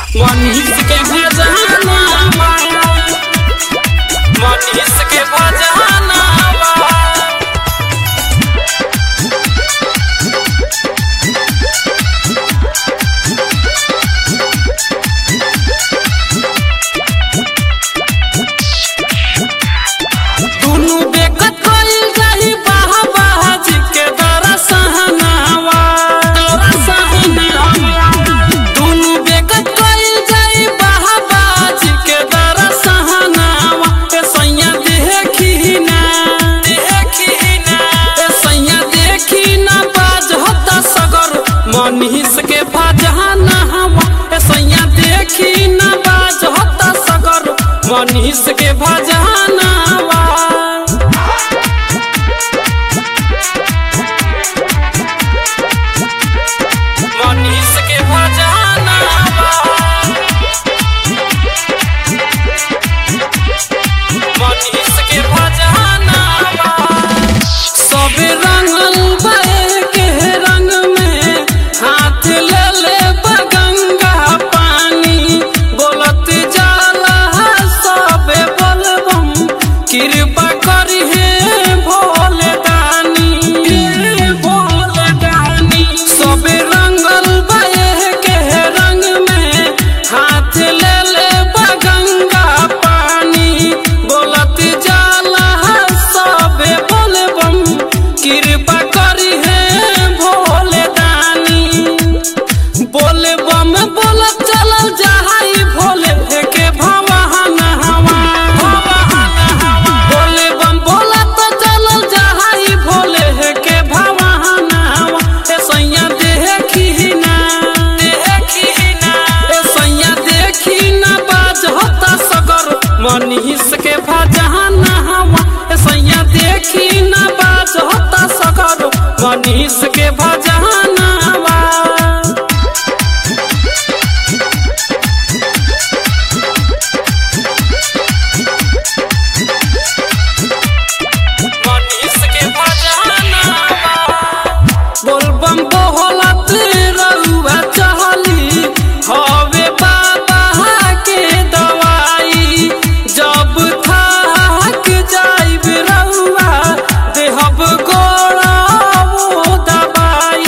मनीष के भजना मनीष के भजना मनीष के भजना सैया देखी न बाज होता सगर मनीष के भजना मनीष के भजना मनीष के भजना सब रंगल बे के रंग में हाथ ले ले गंगा पानी बोलत जाला सबे बोलबम कृपा करी है भोले दानी सबे रंगल बे के रंग में हाथ ले ले गंगा पानी बोलत जाला सबे बोलबम कृपा करी है भोले दानी बोले बम बोला चलल जहाई भोले के भवाना बोले बम बोला तो चलल जहाई भोले के भवाना सैया देखी ना सैया देखी ना बाज होता सगर मनीष के भजना सैया देखी ना बाज होता सगर मनीष के भजना बोलबम बोलत रउआ चहली हवे बाबा के दवाई जब थक जाइब रउआ देहब गोड़ा वो दवाई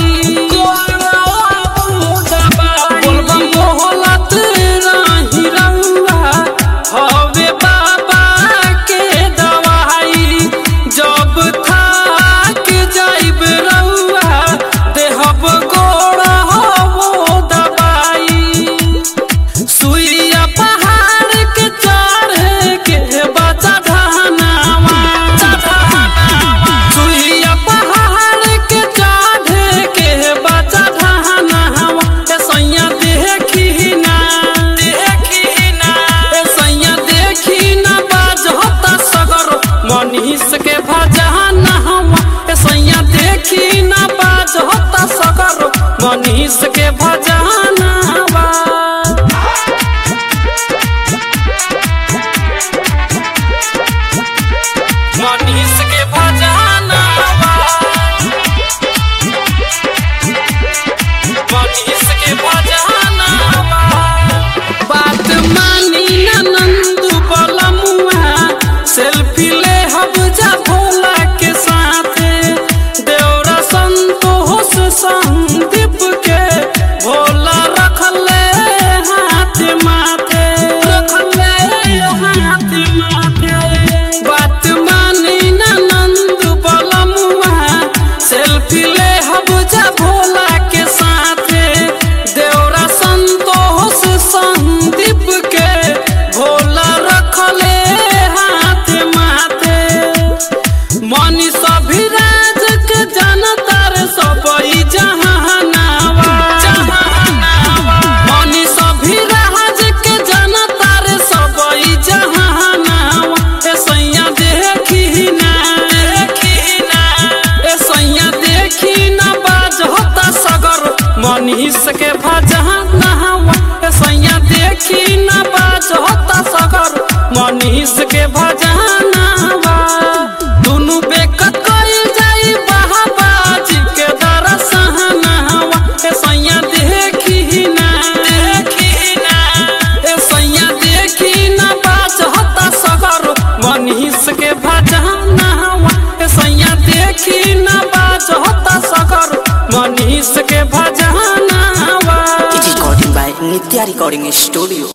नित्या रिकॉर्डिंग स्टूडियो।